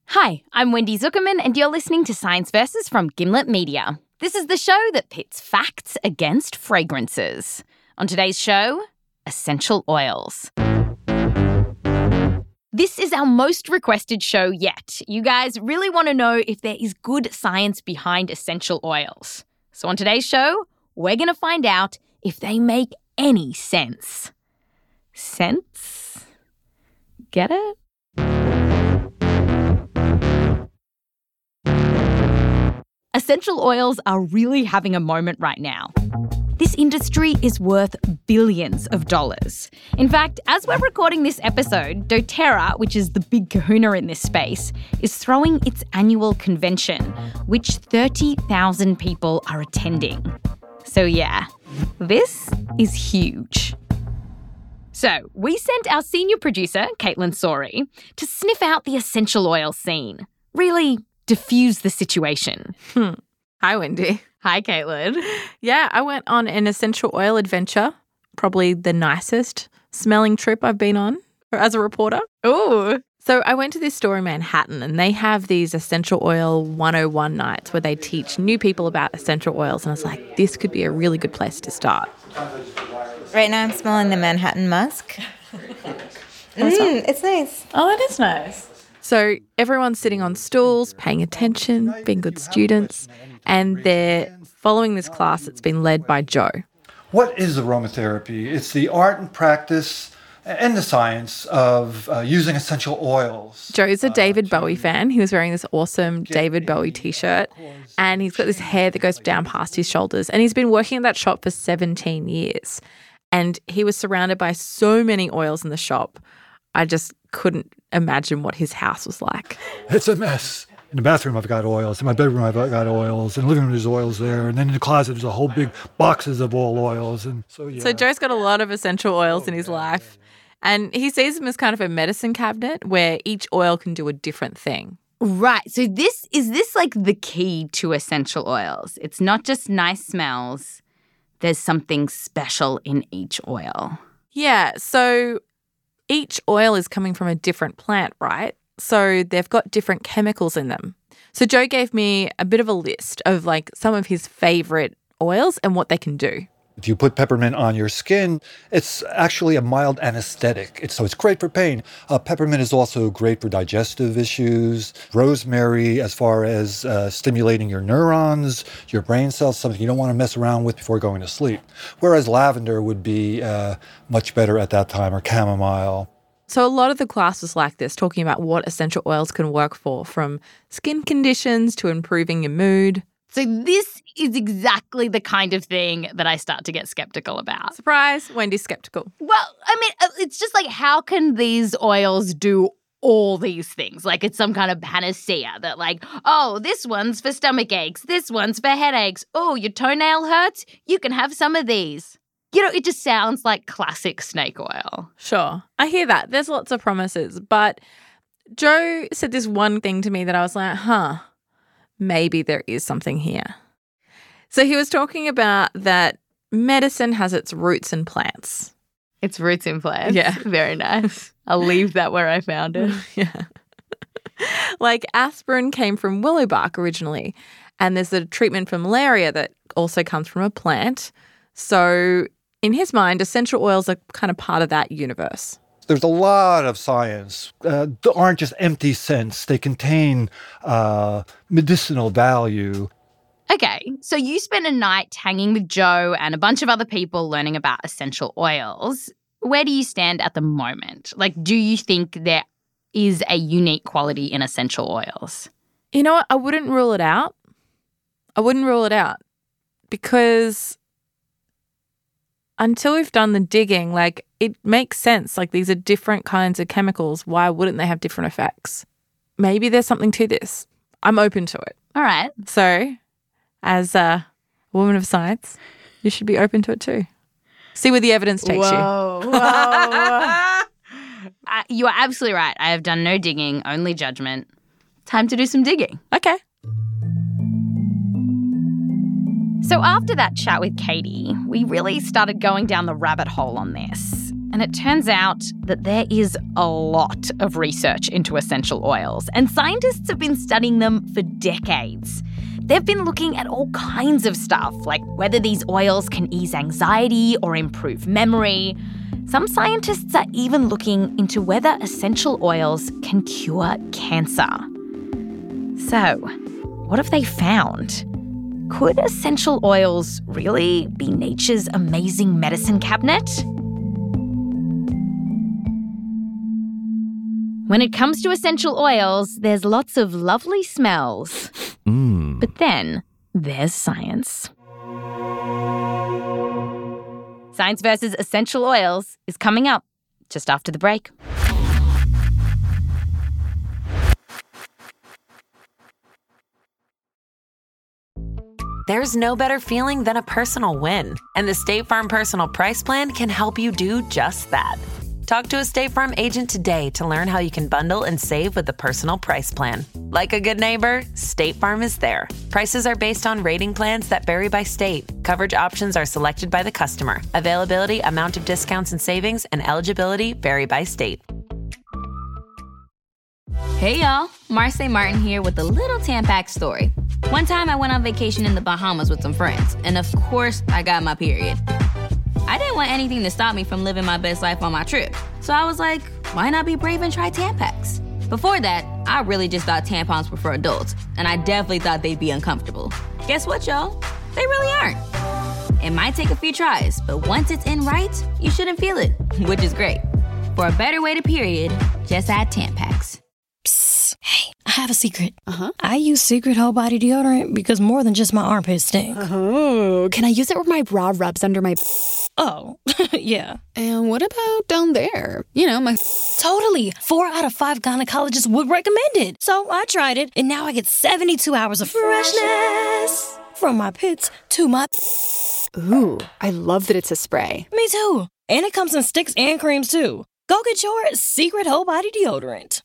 Hi, I'm Wendy Zuckerman, and you're listening to Science Versus from Gimlet Media. This is the show that pits facts against fragrances. On today's show, essential oils. This is our most requested show yet. You guys really want to know if there is good science behind essential oils. So on today's show, we're going to find out if they make any sense. Sense? Get it? Essential oils are really having a moment right now. This industry is worth billions of dollars. In fact, as we're recording this episode, doTERRA, which is the big kahuna in this space, is throwing its annual convention, which 30,000 people are attending. So yeah, this is huge. So we sent our senior producer, Caitlin Sori, to sniff out the essential oil scene. Really diffuse the situation. Hi, Wendy. Hi, Caitlin. Yeah, I went on an essential oil adventure, probably the nicest smelling trip I've been on as a reporter. Ooh. So I went to this store in Manhattan and they have these essential oil 101 nights where they teach new people about essential oils. And I was like, this could be a really good place to start. Right now I'm smelling the Manhattan musk. It's nice. Oh, it is nice. So everyone's sitting on stools, paying attention, being good students, and they're following this class that's been led by Joe. What is aromatherapy? It's the art and practice and the science of using essential oils. Joe's a David Bowie fan. He was wearing this awesome David Bowie t-shirt, and he's got this hair that goes down past his shoulders, and he's been working at that shop for 17 years. And he was surrounded by so many oils in the shop. I just couldn't imagine what his house was like. It's a mess. In the bathroom, I've got oils. In my bedroom, I've got oils. In the living room, there's oils there. And then in the closet, there's a whole big boxes of all oils. And so, yeah. So Joe's got a lot of essential oils in his life. And he sees them as kind of a medicine cabinet where each oil can do a different thing. Right. So is this like the key to essential oils? It's not just nice smells. There's something special in each oil. Yeah. So each oil is coming from a different plant, right? So they've got different chemicals in them. So Joe gave me a bit of a list of like some of his favorite oils and what they can do. If you put peppermint on your skin, it's actually a mild anesthetic. So it's great for pain. Peppermint is also great for digestive issues. Rosemary, as far as stimulating your neurons, your brain cells, something you don't want to mess around with before going to sleep. Whereas lavender would be much better at that time, or chamomile. So a lot of the class was like this, talking about what essential oils can work for, from skin conditions to improving your mood. So this is exactly the kind of thing that I start to get skeptical about. Surprise, Wendy's skeptical. Well, I mean, it's just like, how can these oils do all these things? Like it's some kind of panacea that like, oh, this one's for stomach aches, this one's for headaches. Oh, your toenail hurts? You can have some of these. You know, it just sounds like classic snake oil. Sure, I hear that. There's lots of promises. But Joe said this one thing to me that I was like, maybe there is something here. So he was talking about that medicine has its roots in plants. Its roots in plants? Yeah. Very nice. I'll leave that where I found it. Yeah. Like aspirin came from willow bark originally, and there's a treatment for malaria that also comes from a plant. So in his mind, essential oils are kind of part of that universe. There's a lot of science that aren't just empty scents. They contain medicinal value. Okay, so you spent a night hanging with Joe and a bunch of other people learning about essential oils. Where do you stand at the moment? Like, do you think there is a unique quality in essential oils? You know what? I wouldn't rule it out. Because until we've done the digging, like, it makes sense. Like, these are different kinds of chemicals. Why wouldn't they have different effects? Maybe there's something to this. I'm open to it. All right. So, as a woman of science, you should be open to it too. See where the evidence takes you. Whoa. You are absolutely right. I have done no digging, only judgment. Time to do some digging. Okay. So after that chat with Katie, we really started going down the rabbit hole on this. And it turns out that there is a lot of research into essential oils, and scientists have been studying them for decades. They've been looking at all kinds of stuff, like whether these oils can ease anxiety or improve memory. Some scientists are even looking into whether essential oils can cure cancer. So, what have they found? Could essential oils really be nature's amazing medicine cabinet? When it comes to essential oils, there's lots of lovely smells. But then there's science. Science versus Essential Oils is coming up just after the break. There's no better feeling than a personal win, and the State Farm Personal Price Plan can help you do just that. Talk to a State Farm agent today to learn how you can bundle and save with the Personal Price Plan. Like a good neighbor, State Farm is there. Prices are based on rating plans that vary by state. Coverage options are selected by the customer. Availability, amount of discounts and savings, and eligibility vary by state. Hey y'all, Marcy Martin here with a little Tampax story. One time I went on vacation in the Bahamas with some friends, and of course I got my period. I didn't want anything to stop me from living my best life on my trip, so I was like, why not be brave and try Tampax? Before that, I really just thought tampons were for adults, and I definitely thought they'd be uncomfortable. Guess what, y'all? They really aren't. It might take a few tries, but once it's in right, you shouldn't feel it, which is great. For a better way to period, just add Tampax. Psst. Hey, I have a secret. I use Secret Whole Body Deodorant because more than just my armpits stink. Oh, can I use it where my bra rubs under my... Oh, yeah. And what about down there? You know, my... Totally. 4 out of 5 gynecologists would recommend it. So I tried it, and now I get 72 hours of freshness. From my pits to my... Ooh, I love that it's a spray. Me too. And it comes in sticks and creams too. Go get your Secret Whole Body Deodorant.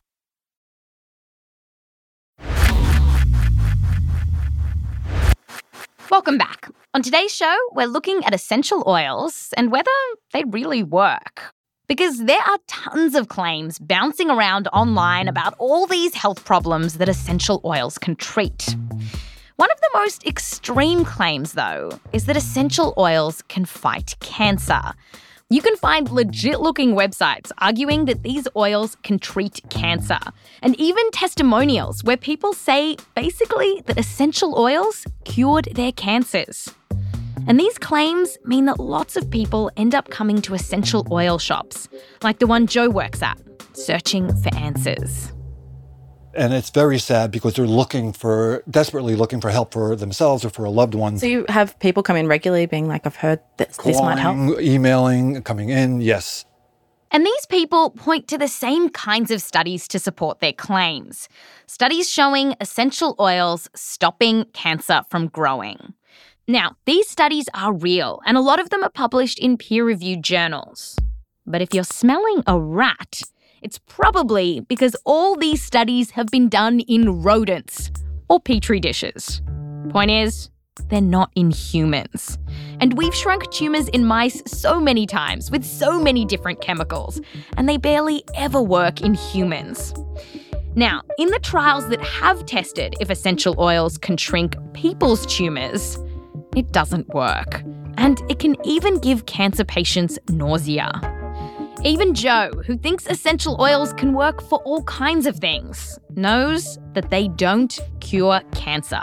Welcome back. On today's show, we're looking at essential oils and whether they really work. Because there are tons of claims bouncing around online about all these health problems that essential oils can treat. One of the most extreme claims, though, is that essential oils can fight cancer. You can find legit-looking websites arguing that these oils can treat cancer, and even testimonials where people say basically that essential oils cured their cancers. And these claims mean that lots of people end up coming to essential oil shops, like the one Joe works at, searching for answers. And it's very sad because they're desperately looking for help for themselves or for a loved one. So you have people come in regularly being like, I've heard this might help? Emailing, coming in, yes. And these people point to the same kinds of studies to support their claims. Studies showing essential oils stopping cancer from growing. Now, these studies are real, and a lot of them are published in peer-reviewed journals. But if you're smelling a rat, it's probably because all these studies have been done in rodents or petri dishes. Point is, they're not in humans. And we've shrunk tumours in mice so many times with so many different chemicals, and they barely ever work in humans. Now, in the trials that have tested if essential oils can shrink people's tumours, it doesn't work. And it can even give cancer patients nausea. Even Joe, who thinks essential oils can work for all kinds of things, knows that they don't cure cancer.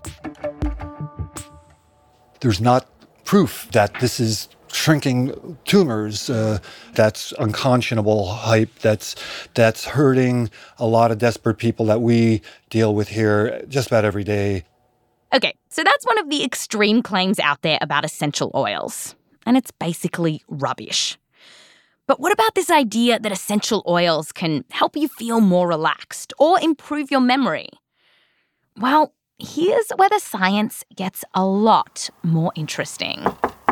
There's not proof that this is shrinking tumors. That's unconscionable hype. That's hurting a lot of desperate people that we deal with here just about every day. Okay, so that's one of the extreme claims out there about essential oils. And it's basically rubbish. But what about this idea that essential oils can help you feel more relaxed or improve your memory? Well, here's where the science gets a lot more interesting.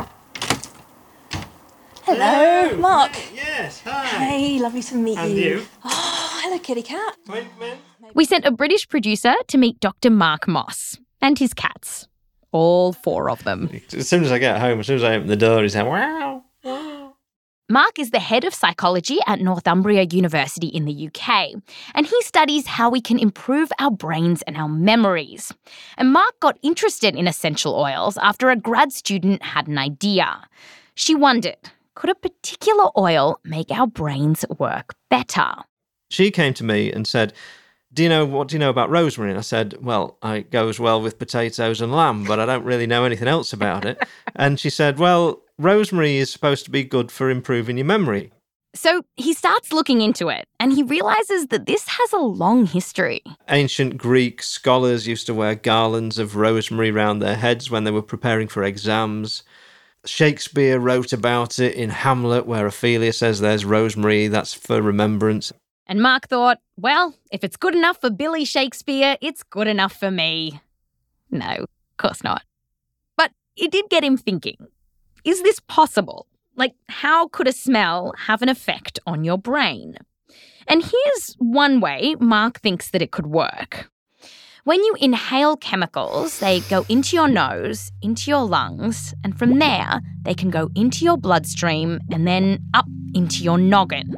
Hello, Mark. Yes, hi. Hey, lovely to meet And you? Oh, hello, kitty cat. We sent a British producer to meet Dr. Mark Moss and his cats. All 4 of them. As soon as I get home, as soon as I open the door, he's like, wow. Mark is the head of psychology at Northumbria University in the UK, and he studies how we can improve our brains and our memories. And Mark got interested in essential oils after a grad student had an idea. She wondered, could a particular oil make our brains work better? She came to me and said, what do you know about rosemary? And I said, well, it goes well with potatoes and lamb, but I don't really know anything else about it. And she said, well, rosemary is supposed to be good for improving your memory. So he starts looking into it, and he realises that this has a long history. Ancient Greek scholars used to wear garlands of rosemary round their heads when they were preparing for exams. Shakespeare wrote about it in Hamlet, where Ophelia says there's rosemary, that's for remembrance. And Mark thought, well, if it's good enough for Billy Shakespeare, it's good enough for me. No, of course not. But it did get him thinking. Is this possible? Like, how could a smell have an effect on your brain? And here's one way Mark thinks that it could work. When you inhale chemicals, they go into your nose, into your lungs, and from there, they can go into your bloodstream and then up into your noggin.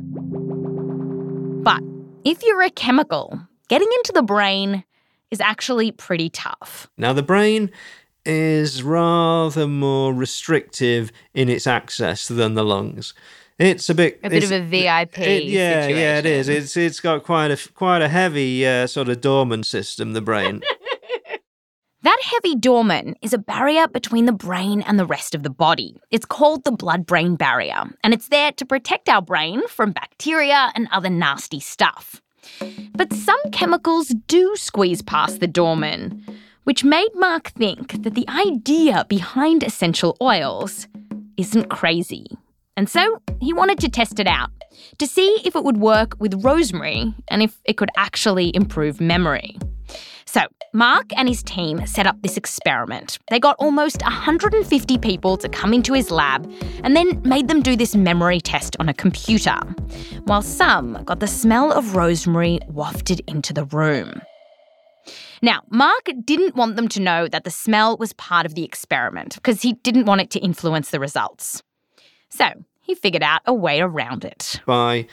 But if you're a chemical, getting into the brain is actually pretty tough. Now, the brain is rather more restrictive in its access than the lungs. It's a bit of a VIP situation. Yeah, it is. It's got quite a heavy sort of dormant system, the brain. That heavy dormant is a barrier between the brain and the rest of the body. It's called the blood-brain barrier, and it's there to protect our brain from bacteria and other nasty stuff. But some chemicals do squeeze past the dormant, which made Mark think that the idea behind essential oils isn't crazy. And so he wanted to test it out to see if it would work with rosemary and if it could actually improve memory. So Mark and his team set up this experiment. They got almost 150 people to come into his lab and then made them do this memory test on a computer, while some got the smell of rosemary wafted into the room. Now, Mark didn't want them to know that the smell was part of the experiment because he didn't want it to influence the results. So he figured out a way around it. By,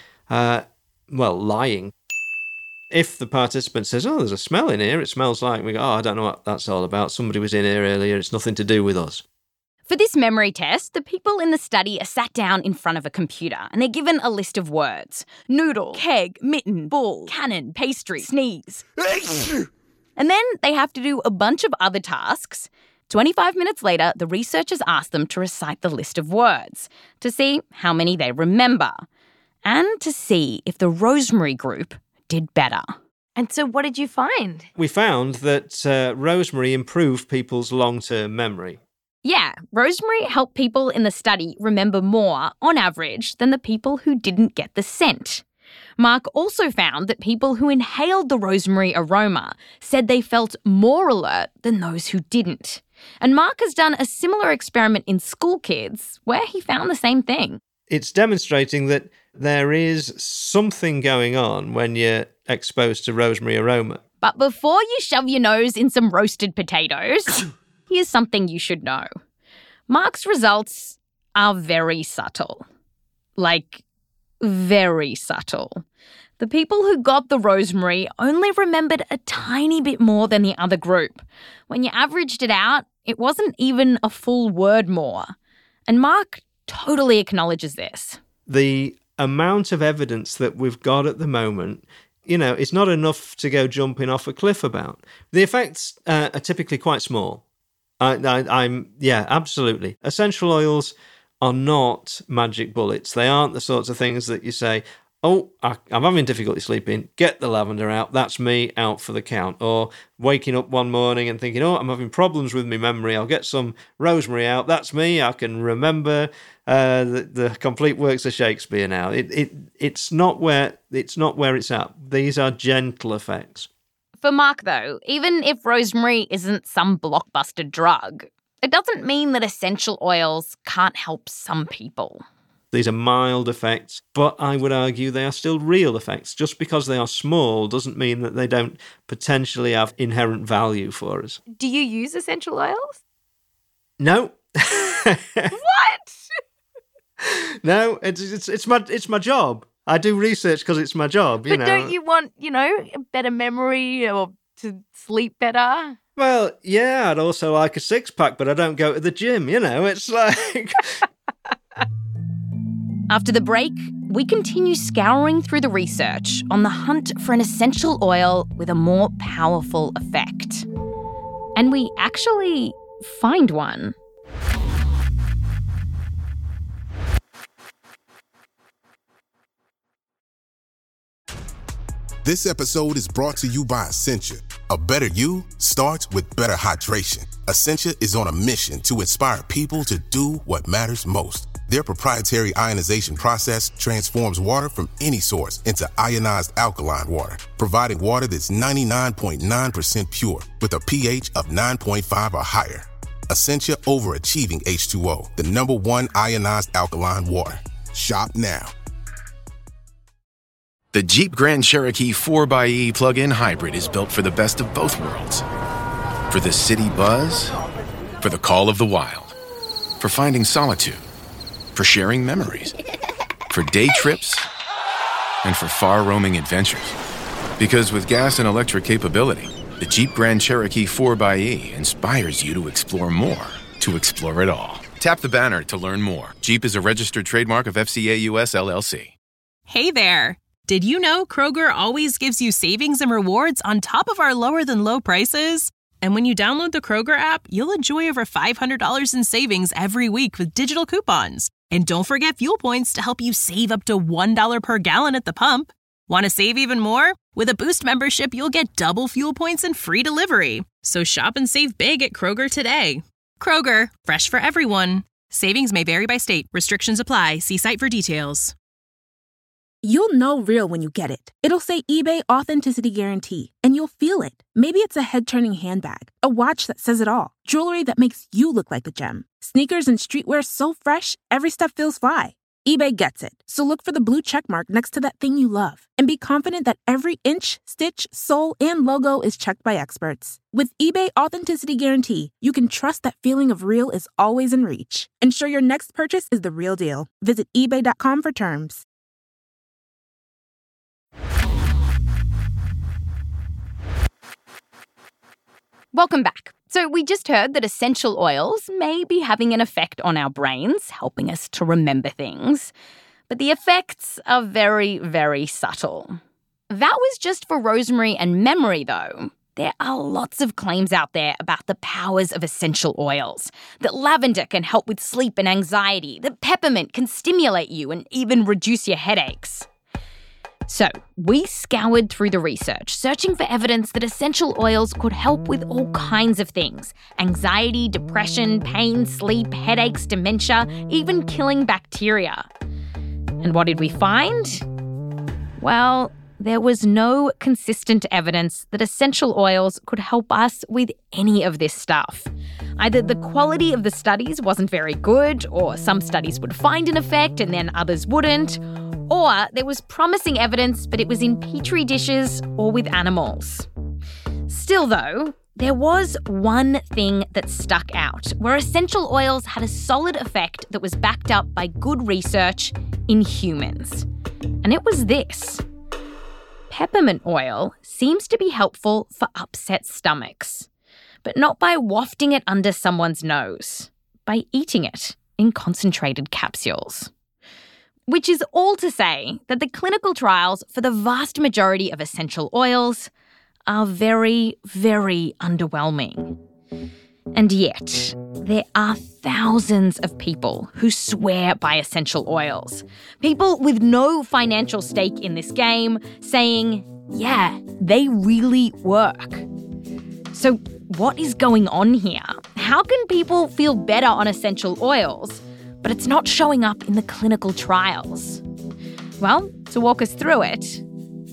lying. If the participant says, oh, there's a smell in here, it smells like, we go, oh, I don't know what that's all about. Somebody was in here earlier, it's nothing to do with us. For this memory test, the people in the study are sat down in front of a computer and they're given a list of words. Noodle, keg, mitten, bull, cannon, pastry, sneeze. And then they have to do a bunch of other tasks. 25 minutes later, the researchers asked them to recite the list of words to see how many they remember and to see if the rosemary group did better. And so what did you find? We found that rosemary improved people's long-term memory. Yeah, rosemary helped people in the study remember more, on average, than the people who didn't get the scent. Mark also found that people who inhaled the rosemary aroma said they felt more alert than those who didn't. And Mark has done a similar experiment in school kids where he found the same thing. It's demonstrating that there is something going on when you're exposed to rosemary aroma. But before you shove your nose in some roasted potatoes, here's something you should know. Mark's results are very subtle. Like, very subtle. The people who got the rosemary only remembered a tiny bit more than the other group. When you averaged it out, it wasn't even a full word more. And Mark totally acknowledges this. The amount of evidence that we've got at the moment, it's not enough to go jumping off a cliff about. The effects are typically quite small. Absolutely. Essential oils are not magic bullets. They aren't the sorts of things that you say, oh, I'm having difficulty sleeping, get the lavender out, that's me, out for the count. Or waking up one morning and thinking, oh, I'm having problems with my memory, I'll get some rosemary out, that's me, I can remember the complete works of Shakespeare now. It's not where it's at. These are gentle effects. For Mark, though, even if rosemary isn't some blockbuster drug, it doesn't mean that essential oils can't help some people. These are mild effects, but I would argue they are still real effects. Just because they are small doesn't mean that they don't potentially have inherent value for us. Do you use essential oils? No. What? No, it's my job. I do research because it's my job, you know. But don't you want, a better memory or to sleep better? Well, yeah, I'd also like a six-pack, but I don't go to the gym, It's like... After the break, we continue scouring through the research on the hunt for an essential oil with a more powerful effect. And we actually find one. This episode is brought to you by Essentia. A better you starts with better hydration. Essentia is on a mission to inspire people to do what matters most. Their proprietary ionization process transforms water from any source into ionized alkaline water, providing water that's 99.9% pure with a pH of 9.5 or higher. Essentia Overachieving H2O, the #1 ionized alkaline water. Shop now. The Jeep Grand Cherokee 4xe plug-in hybrid is built for the best of both worlds. For the city buzz, for the call of the wild, for finding solitude, for sharing memories, for day trips, and for far-roaming adventures. Because with gas and electric capability, the Jeep Grand Cherokee 4xe inspires you to explore more, to explore it all. Tap the banner to learn more. Jeep is a registered trademark of FCA US LLC. Hey there. Did you know Kroger always gives you savings and rewards on top of our lower-than-low prices? And when you download the Kroger app, you'll enjoy over $500 in savings every week with digital coupons. And don't forget fuel points to help you save up to $1 per gallon at the pump. Want to save even more? With a Boost membership, you'll get double fuel points and free delivery. So shop and save big at Kroger today. Kroger, fresh for everyone. Savings may vary by state. Restrictions apply. See site for details. You'll know real when you get it. It'll say eBay Authenticity Guarantee, and you'll feel it. Maybe it's a head-turning handbag, a watch that says it all, jewelry that makes you look like a gem, sneakers and streetwear so fresh, every step feels fly. eBay gets it. So look for the blue check mark next to that thing you love, and be confident that every inch, stitch, sole, and logo is checked by experts. With eBay Authenticity Guarantee, you can trust that feeling of real is always in reach. Ensure your next purchase is the real deal. Visit eBay.com for terms. Welcome back. So we just heard that essential oils may be having an effect on our brains, helping us to remember things. But the effects are very, very subtle. That was just for rosemary and memory, though. There are lots of claims out there about the powers of essential oils, that lavender can help with sleep and anxiety, that peppermint can stimulate you and even reduce your headaches. So, we scoured through the research, searching for evidence that essential oils could help with all kinds of things. Anxiety, depression, pain, sleep, headaches, dementia, even killing bacteria. And what did we find? Well, there was no consistent evidence that essential oils could help us with any of this stuff. Either the quality of the studies wasn't very good, or some studies would find an effect and then others wouldn't, or there was promising evidence, but it was in petri dishes or with animals. Still, though, there was one thing that stuck out, where essential oils had a solid effect that was backed up by good research in humans. And it was this. Peppermint oil seems to be helpful for upset stomachs, but not by wafting it under someone's nose, by eating it in concentrated capsules. Which is all to say that the clinical trials for the vast majority of essential oils are very, very underwhelming. And yet, there are thousands of people who swear by essential oils. People with no financial stake in this game saying, yeah, they really work. So what is going on here? How can people feel better on essential oils, but it's not showing up in the clinical trials? Well, to walk us through it,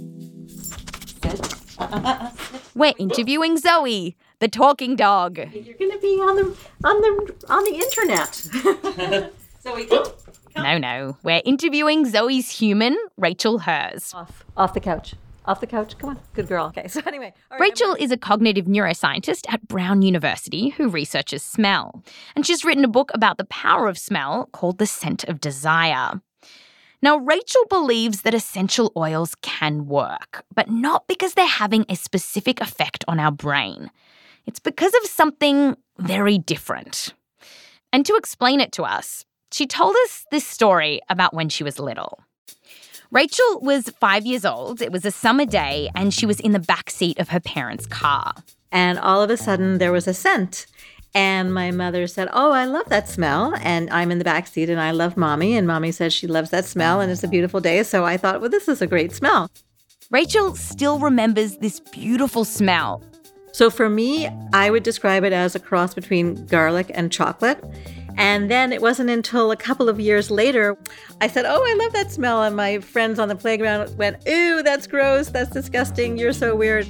we're interviewing Zoe, the talking dog. You're going to be on the internet. Zoe, No, we're interviewing Zoe's human, Rachel Hers. Off the couch. Off the couch. Come on. Good girl. Okay, so anyway. All right, Rachel is a cognitive neuroscientist at Brown University who researches smell. And she's written a book about the power of smell called The Scent of Desire. Now, Rachel believes that essential oils can work, but not because they're having a specific effect on our brain. It's because of something very different. And to explain it to us, she told us this story about when she was little. Rachel was 5 years old. It was a summer day, and she was in the back seat of her parents' car. And all of a sudden, there was a scent. And my mother said, oh, I love that smell. And I'm in the back seat, and I love Mommy. And Mommy says she loves that smell, and it's a beautiful day. So I thought, well, this is a great smell. Rachel still remembers this beautiful smell. So for me, I would describe it as a cross between garlic and chocolate. And then it wasn't until a couple of years later, I said, oh, I love that smell. And my friends on the playground went, ew, that's gross. That's disgusting. You're so weird.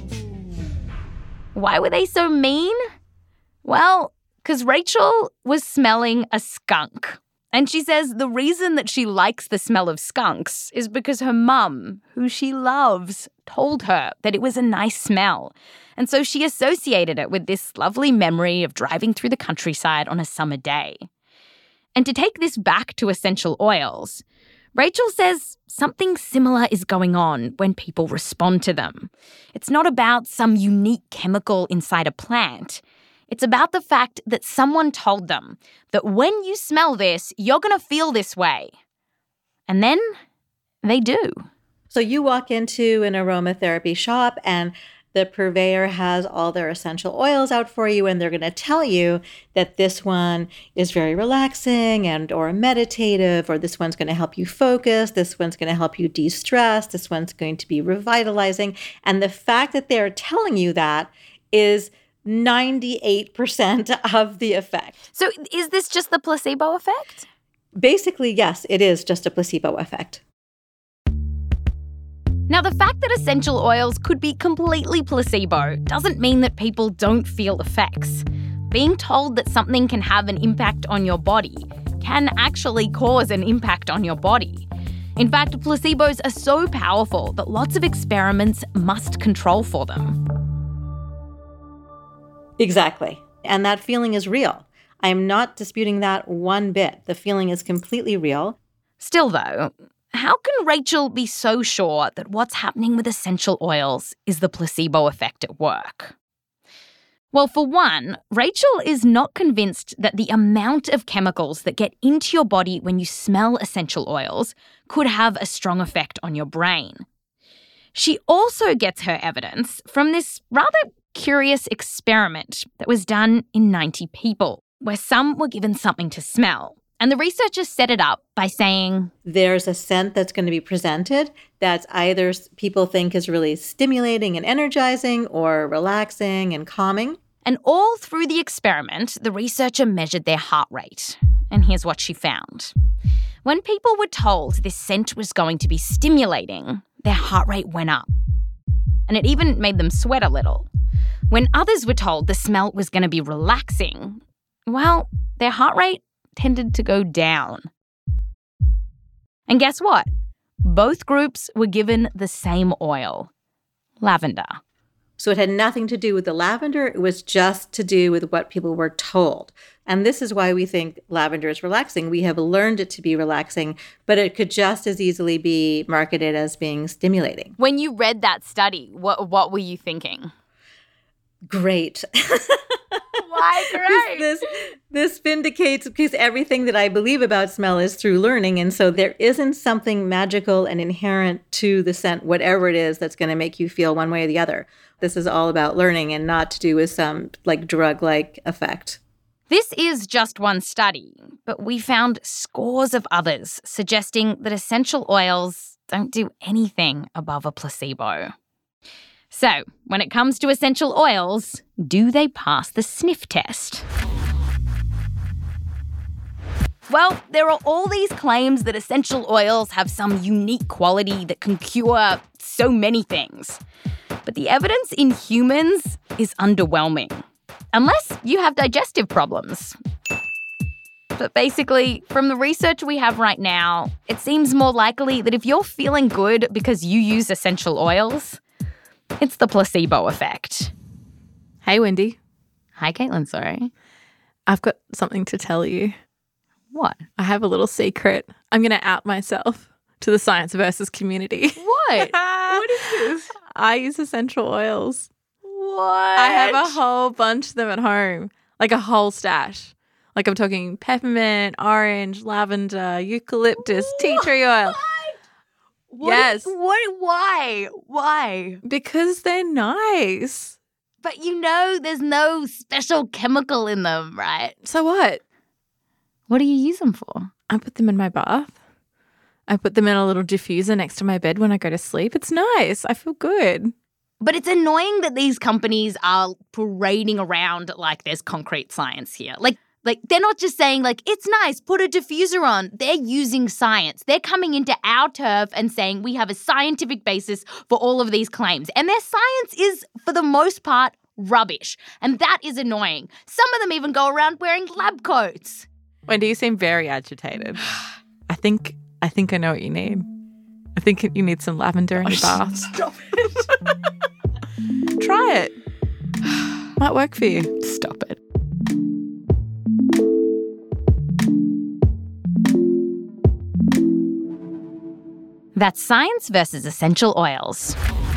Why were they so mean? Well, because Rachel was smelling a skunk. And she says the reason that she likes the smell of skunks is because her mum, who she loves, told her that it was a nice smell. And so she associated it with this lovely memory of driving through the countryside on a summer day. And to take this back to essential oils, Rachel says something similar is going on when people respond to them. It's not about some unique chemical inside a plant. It's about the fact that someone told them that when you smell this, you're going to feel this way. And then they do. So you walk into an aromatherapy shop and the purveyor has all their essential oils out for you, and they're going to tell you that this one is very relaxing and or meditative, or this one's going to help you focus, this one's going to help you de-stress, this one's going to be revitalizing. And the fact that they're telling you that is 98% of the effect. So is this just the placebo effect? Basically, yes, it is just a placebo effect. Now, the fact that essential oils could be completely placebo doesn't mean that people don't feel effects. Being told that something can have an impact on your body can actually cause an impact on your body. In fact, placebos are so powerful that lots of experiments must control for them. Exactly. And that feeling is real. I am not disputing that one bit. The feeling is completely real. Still, though, how can Rachel be so sure that what's happening with essential oils is the placebo effect at work? Well, for one, Rachel is not convinced that the amount of chemicals that get into your body when you smell essential oils could have a strong effect on your brain. She also gets her evidence from this rather curious experiment that was done in 90 people, where some were given something to smell. And the researchers set it up by saying, there's a scent that's going to be presented that's either people think is really stimulating and energizing or relaxing and calming. And all through the experiment, the researcher measured their heart rate. And here's what she found. When people were told this scent was going to be stimulating, their heart rate went up. And it even made them sweat a little. When others were told the smell was going to be relaxing, well, their heart rate tended to go down. And guess what? Both groups were given the same oil, lavender. So it had nothing to do with the lavender. It was just to do with what people were told. And this is why we think lavender is relaxing. We have learned it to be relaxing, but it could just as easily be marketed as being stimulating. When you read that study, what were you thinking? Great. Why great? This vindicates, because everything that I believe about smell is through learning. And so there isn't something magical and inherent to the scent, whatever it is, that's going to make you feel one way or the other. This is all about learning and not to do with some drug-like effect. This is just one study, but we found scores of others suggesting that essential oils don't do anything above a placebo. So, when it comes to essential oils, do they pass the sniff test? Well, there are all these claims that essential oils have some unique quality that can cure so many things. But the evidence in humans is underwhelming. Unless you have digestive problems. But basically, from the research we have right now, it seems more likely that if you're feeling good because you use essential oils, It's the placebo effect. Hey, Wendy. Hi, Caitlin. Sorry. I've got something to tell you. What? I have a little secret. I'm going to out myself to the Science Versus community. What? What is this? I use essential oils. What? I have a whole bunch of them at home, like a whole stash. Like I'm talking peppermint, orange, lavender, eucalyptus, tea tree oil. What? Yes. What? Why? Why? Because they're nice. But you know there's no special chemical in them, right? So what? What do you use them for? I put them in my bath. I put them in a little diffuser next to my bed when I go to sleep. It's nice. I feel good. But it's annoying that these companies are parading around like there's concrete science here. Like they're not just saying like, it's nice, put a diffuser on. They're using science. They're coming into our turf and saying we have a scientific basis for all of these claims. And their science is, for the most part, rubbish. And that is annoying. Some of them even go around wearing lab coats. Wendy, you seem very agitated. I think I know what you need. I think you need some lavender in your bath. Stop it. Try it. Might work for you. Stop it. That's Science Versus Essential Oils.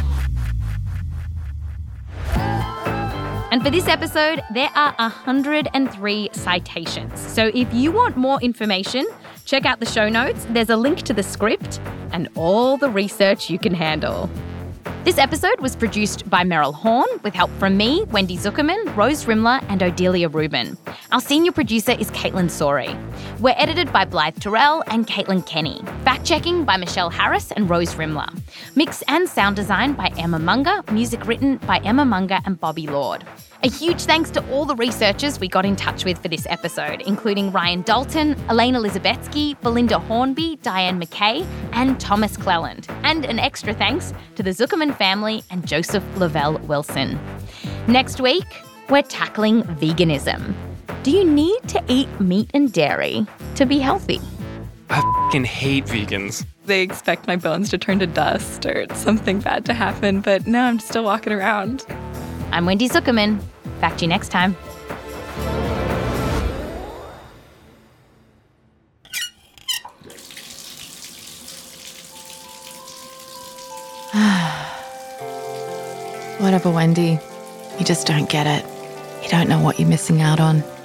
And for this episode, there are 103 citations. So if you want more information, check out the show notes. There's a link to the script and all the research you can handle. This episode was produced by Meryl Horn with help from me, Wendy Zuckerman, Rose Rimler and Odelia Rubin. Our senior producer is Caitlin Sori. We're edited by Blythe Terrell and Caitlin Kenny. Fact-checking by Michelle Harris and Rose Rimler. Mix and sound design by Emma Munger. Music written by Emma Munger and Bobby Lord. A huge thanks to all the researchers we got in touch with for this episode, including Ryan Dalton, Elena Lizabetsky, Belinda Hornby, Diane McKay, and Thomas Cleland. And an extra thanks to the Zuckerman family and Joseph Lavelle Wilson. Next week, we're tackling veganism. Do you need to eat meat and dairy to be healthy? I f***ing hate vegans. They expect my bones to turn to dust or something bad to happen, but no, I'm still walking around. I'm Wendy Zuckerman. Back to you next time. Whatever, Wendy. You just don't get it. You don't know what you're missing out on.